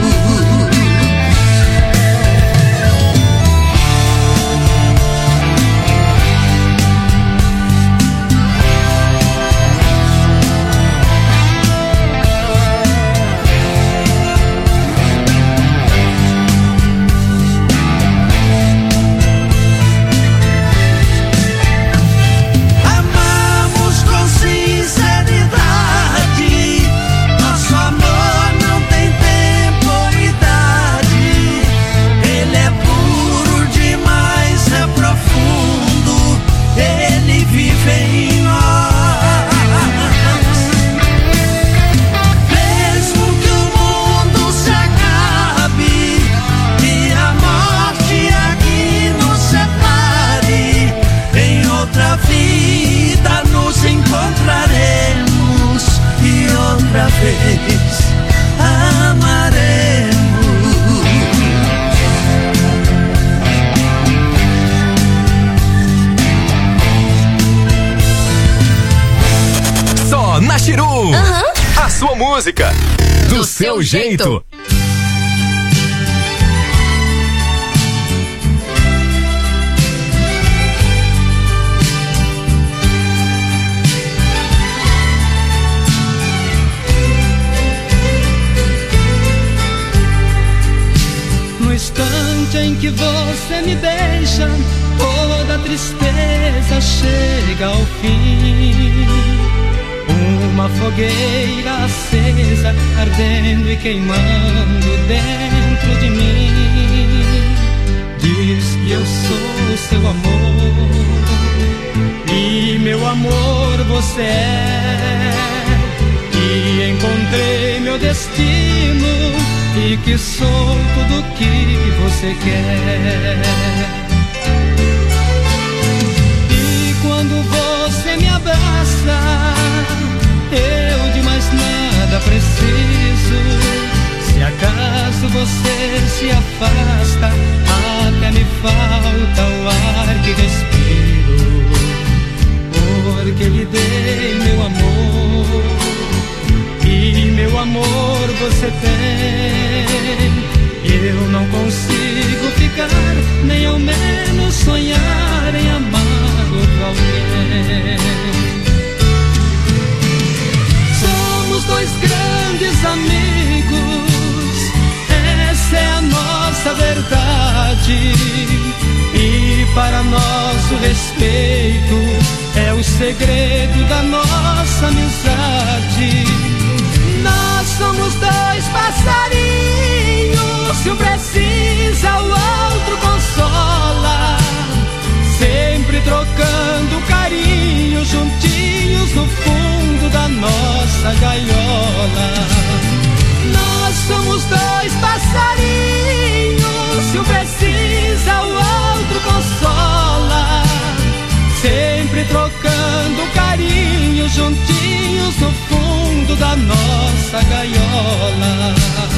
Speaker 13: Sua música do seu jeito.
Speaker 12: No instante em que você me deixa, toda tristeza chega ao fim. Uma fogueira acesa, ardendo e queimando dentro de mim. Diz que eu sou seu amor, e meu amor você é. E encontrei meu destino, e que sou tudo que você quer. E quando você me abraça, eu de mais nada preciso. Se acaso você se afasta, até me falta o ar que respiro. Porque lhe dei meu amor, e meu amor você tem. Eu não consigo ficar, nem ao menos sonhar em amar outro alguém. Dois grandes amigos
Speaker 1: nossa verdade e para nosso respeito, é o segredo da nossa amizade. Nós somos dois passarinhos, se um precisa o outro consola, sempre trocando carinho, juntinhos no fundo da nossa gaiola. Nós somos dois passarinhos, se um precisa o outro consola, sempre trocando carinho, juntinhos no fundo da nossa gaiola.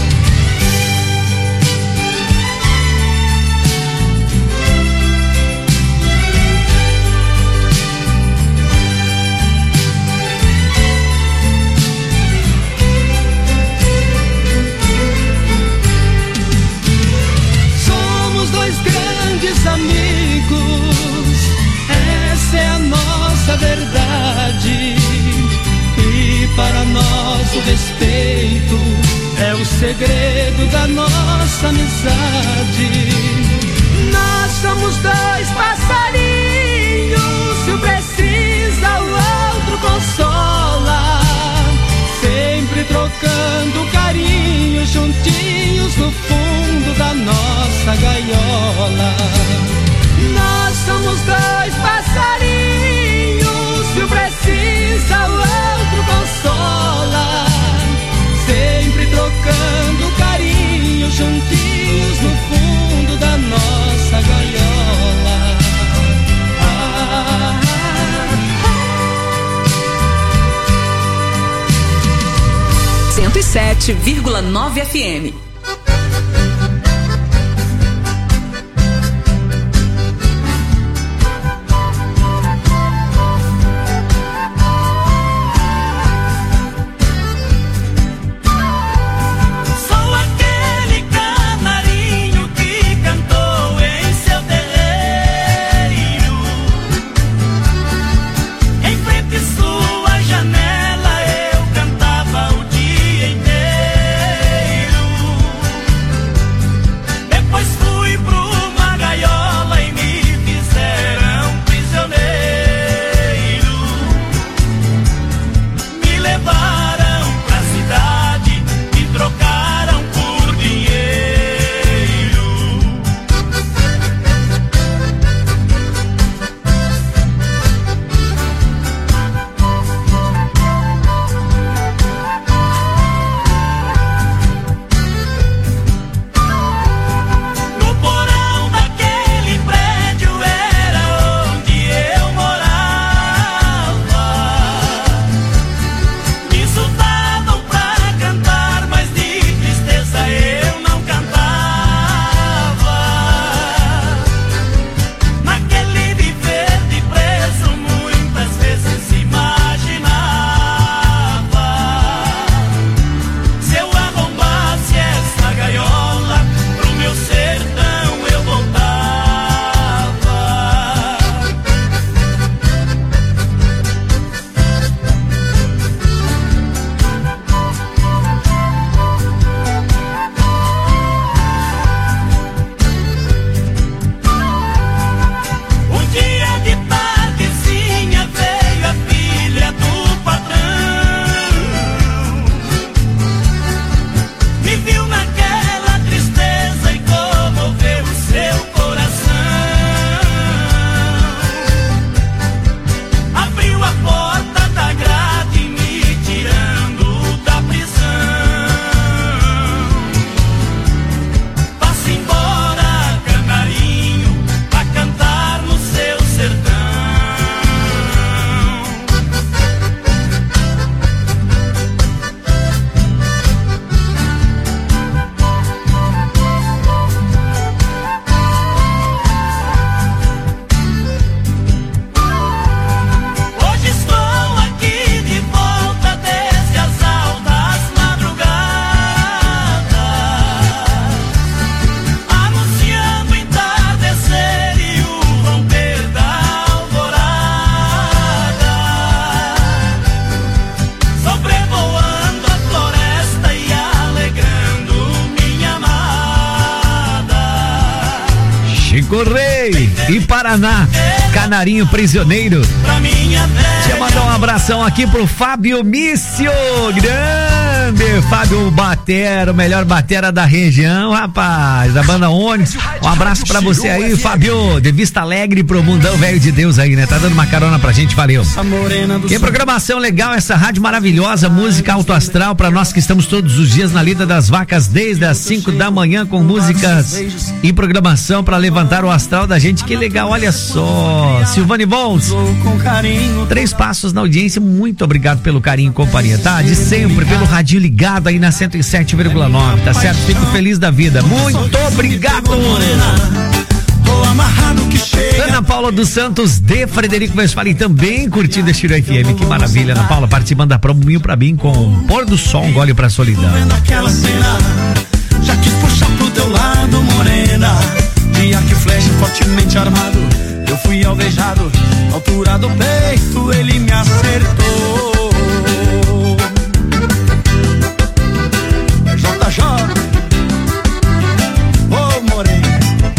Speaker 1: Amigos, essa é a nossa verdade e para nosso respeito é o segredo da nossa amizade. Nós somos dois passarinhos, se um precisa o outro consola, sempre trocando carinho, juntinhos no fundo da nossa gaiola. Nós somos dois passarinhos, se um precisa o outro consola, sempre trocando carinho, juntinhos no fundo da nossa gaiola.
Speaker 3: 107,9 FM.
Speaker 12: Janela eu cantava o dia inteiro.
Speaker 4: Correia e Paraná, Canarinho Prisioneiro. Deixa eu mandar um abração aqui pro Fábio Mício, grande Fábio Batera, o melhor batera da região, rapaz, da banda Onix. Um abraço pra você aí, Fábio, de Vista Alegre pro mundão velho de Deus aí, né? Tá dando uma carona pra gente, valeu. Que programação legal, essa rádio maravilhosa, música alto astral pra nós que estamos todos os dias na lida das vacas desde as 5 da manhã com músicas e programação pra levantar o astral da gente, que legal, olha só. Silvane Bons, 3 passos na audiência, muito obrigado pelo carinho e companhia, tá? De sempre, pelo radinho ligado aí na 107,9, tá certo? Fico feliz da vida, muito obrigado. Ana Paula dos Santos de Frederico Westphalen também curtindo a Chiru FM, que maravilha. Ana Paula participando da promo Mil pra mim com Pôr do Sol, um gole pra solidão.
Speaker 12: Já quis puxar pro teu lado, morena. De arco e flecha fortemente armado, eu fui alvejado, altura do peito, ele me acertou. É JJ, ô morena.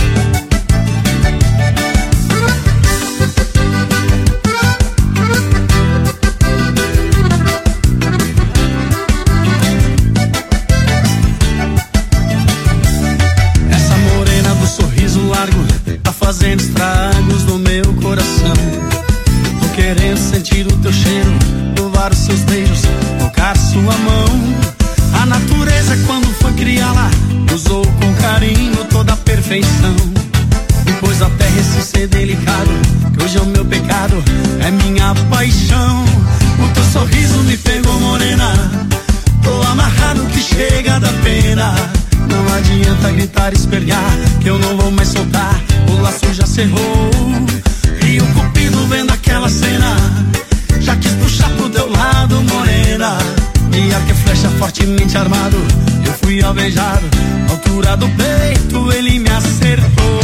Speaker 12: Essa morena do sorriso largo tá fazendo estragos no meu coração. Tô querendo sentir o teu cheiro, provar os seus beijos, tocar sua mão. A natureza, quando foi criá-la, usou com carinho toda a perfeição. Depois a terra esse ser delicado, que hoje é o meu pecado, é minha paixão. O teu sorriso me pegou, morena. Tô amarrado que chega da pena. Não adianta gritar e espernear, que eu não vou mais soltar, o laço já cerrou. E o cupido vendo aquela cena, já quis puxar pro teu lado, morena. E arco e flecha fortemente armado, eu fui alvejado, altura do peito, ele me acertou.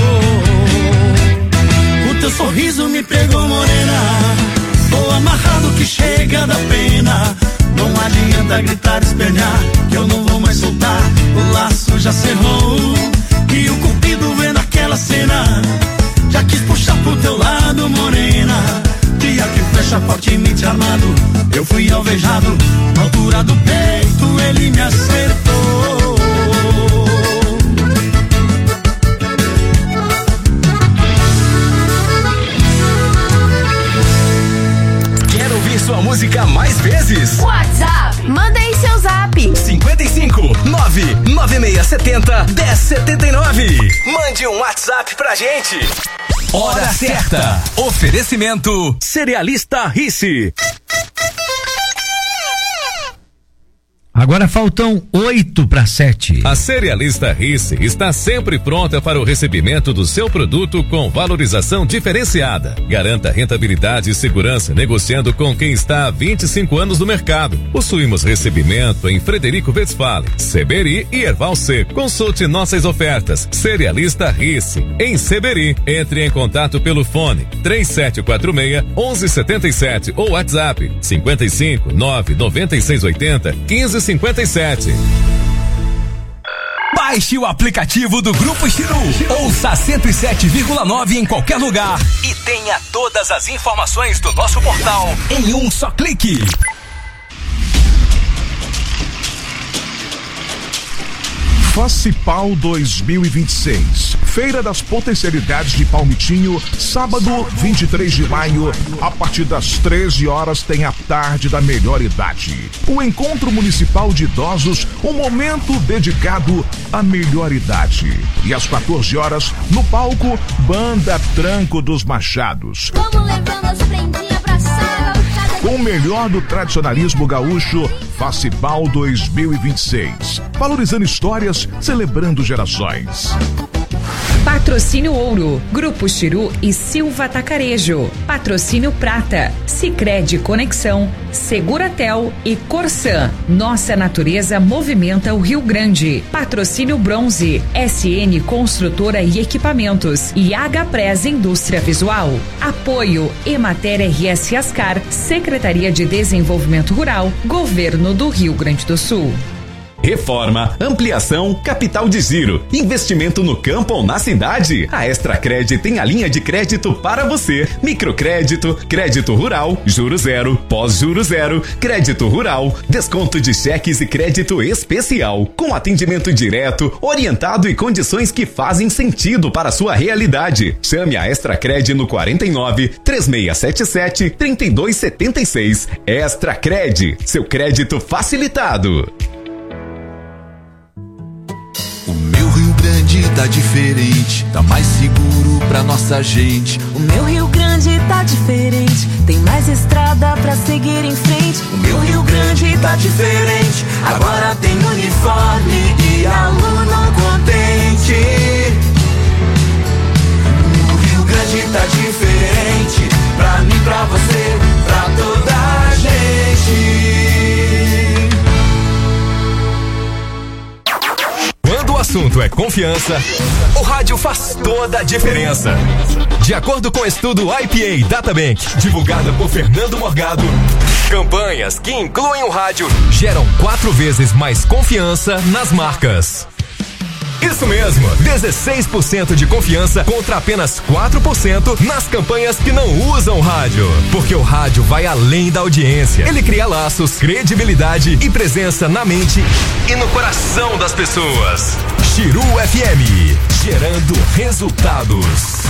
Speaker 12: O teu sorriso me pegou, morena. Tô amarrado que chega da pena. Não adianta gritar e espernear, que eu não vou mais soltar, o laço já cerrou. E o cupido vendo aquela cena, já quis puxar pro teu lado, morena. De arco e flecha fortemente armado, eu fui alvejado, na altura do peito, ele me acertou.
Speaker 13: Quer ouvir sua música mais vezes?
Speaker 3: WhatsApp, manda aí seu zap.
Speaker 13: 55 99670 1079. Mande um WhatsApp pra gente. Hora certa. Oferecimento Cerealista Risse.
Speaker 4: Agora faltam 8:07.
Speaker 6: A Cerealista Risse está sempre pronta para o recebimento do seu produto com valorização diferenciada. Garanta rentabilidade e segurança negociando com quem está há 25 anos no mercado. Possuímos recebimento em Frederico Westphalen, Seberi e Erval C. Consulte nossas ofertas. Cerealista Risse, em Seberi. Entre em contato pelo fone 3746-1177 ou WhatsApp 55 99680 1557.
Speaker 13: Baixe o aplicativo do Grupo Chiru. Ouça 107,9 em qualquer lugar e tenha todas as informações do nosso portal em um só clique.
Speaker 18: Facipal 2026. Feira das Potencialidades de Palmitinho, sábado 23 de maio, a partir das 13 horas tem a tarde da melhor idade. O Encontro Municipal de Idosos, um momento dedicado à melhor idade. E às 14 horas, no palco, Banda Tranco dos Machados.
Speaker 14: Vamos levando as prendinhas pra sala.
Speaker 18: Com o melhor do tradicionalismo gaúcho, Facipal 2026. Valorizando histórias, celebrando gerações.
Speaker 19: Patrocínio Ouro, Grupo Chiru e Silva Tacarejo. Patrocínio Prata, Sicredi Conexão, Seguratel e Corsan. Nossa natureza movimenta o Rio Grande. Patrocínio Bronze, SN Construtora e Equipamentos e H-Press Indústria Visual. Apoio Emater RS Ascar, Secretaria de Desenvolvimento Rural, Governo do Rio Grande do Sul.
Speaker 5: reforma, ampliação, capital de giro, investimento no campo ou na cidade? A Extracred tem a linha de crédito para você. Microcrédito, crédito rural, juro zero, pós-juro zero, crédito rural, desconto de cheques e crédito especial, com atendimento direto, orientado e condições que fazem sentido para a sua realidade. Chame a Extracred no 49 3677 3276. Extracred, seu crédito facilitado.
Speaker 20: O meu Rio Grande tá diferente, tá mais seguro pra nossa gente.
Speaker 21: O meu Rio Grande tá diferente, tem mais estrada pra seguir em frente.
Speaker 20: O meu Rio Grande tá diferente, agora tem uniforme e aluno contente. O Rio Grande tá diferente, pra mim, pra você, pra toda a gente.
Speaker 13: Quando o assunto é confiança, o rádio faz toda a diferença. De acordo com o estudo IPA Databank, divulgado por Fernando Morgado, campanhas que incluem o rádio geram 4 vezes mais confiança nas marcas. Isso mesmo, 16% de confiança contra apenas 4% nas campanhas que não usam rádio. Porque o rádio vai além da audiência. Ele cria laços, credibilidade e presença na mente e no coração das pessoas. Chiru FM, gerando resultados.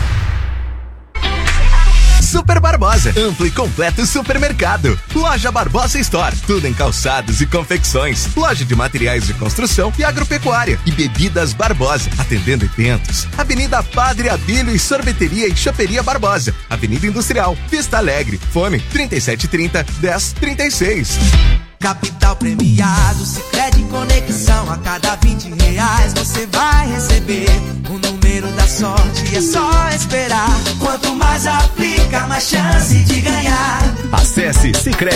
Speaker 22: Super Barbosa, amplo e completo supermercado. Loja Barbosa Store, tudo em calçados e confecções. Loja de materiais de construção e agropecuária. E bebidas Barbosa, atendendo eventos. Avenida Padre Abílio e Sorveteria e Choperia Barbosa. Avenida Industrial, Vista Alegre. Fone 3730-1036.
Speaker 12: Capital premiado, Sicredi Conexão. A cada R$20 você vai receber o número da sorte, é só esperar. Quanto mais aplica, mais chance de ganhar.
Speaker 5: Acesse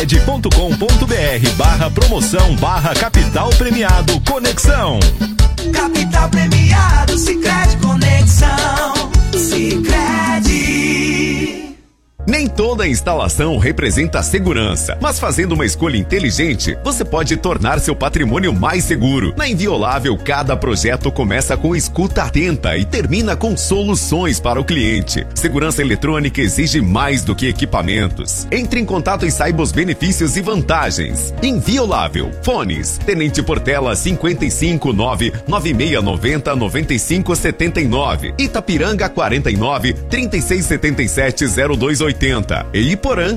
Speaker 5: sicredi.com.br/promoção/capital premiado Conexão.
Speaker 12: Capital premiado, Sicredi Conexão. Sicredi.
Speaker 5: Nem toda instalação representa segurança, mas fazendo uma escolha inteligente, você pode tornar seu patrimônio mais seguro. Na Inviolável, cada projeto começa com escuta atenta e termina com soluções para o cliente. Segurança eletrônica exige mais do que equipamentos. Entre em contato e saiba os benefícios e vantagens. Inviolável. Fones: Tenente Portela 559-9690-9579. Itapiranga 49-3677-0280. E Iporã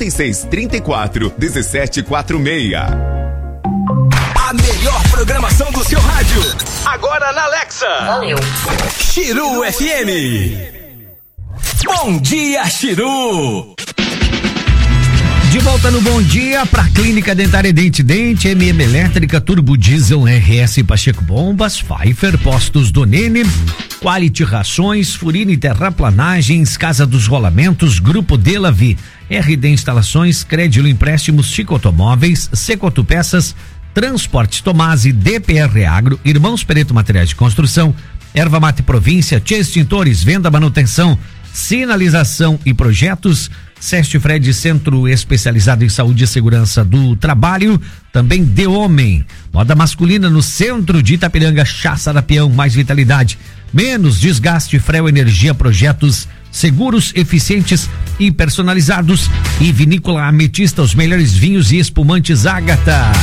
Speaker 5: 3634-1746.
Speaker 13: A melhor programação do seu rádio, agora na Alexa. Valeu. Chiru FM. Bom dia, Chiru.
Speaker 4: De volta no Bom Dia para Clínica Dentária Dente Dente, MM Elétrica, Turbo Diesel, RS Pacheco Bombas, Pfeiffer, Postos do Nene, Quality Rações, Furine Terraplanagens, Casa dos Rolamentos, Grupo Delavi, RD Instalações, Crédito Empréstimos, Chico Automóveis, Secoto Peças, Transportes Tomasi, DPR Agro, Irmãos Pereto Materiais de Construção, Erva Mate Província, Tia Extintores, Venda, Manutenção, Sinalização e Projetos, Seste Fred, Centro Especializado em Saúde e Segurança do Trabalho, também De Homem, moda masculina no centro de Itapiranga, Chá Sarapião, mais vitalidade, menos desgaste, Freo Energia, projetos seguros, eficientes e personalizados, e Vinícola Ametista, os melhores vinhos e espumantes Ágata.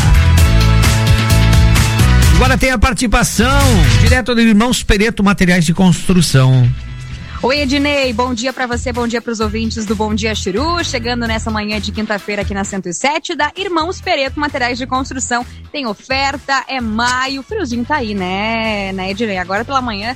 Speaker 4: Agora tem a participação direto do Irmãos Pereto Materiais de Construção.
Speaker 23: Oi, Ednei, bom dia pra você, bom dia pros ouvintes do Bom Dia Chiru, chegando nessa manhã de quinta-feira aqui na 107 da Irmãos Pereto Materiais de Construção. Tem oferta, é maio, friozinho tá aí, né Ednei? Agora pela manhã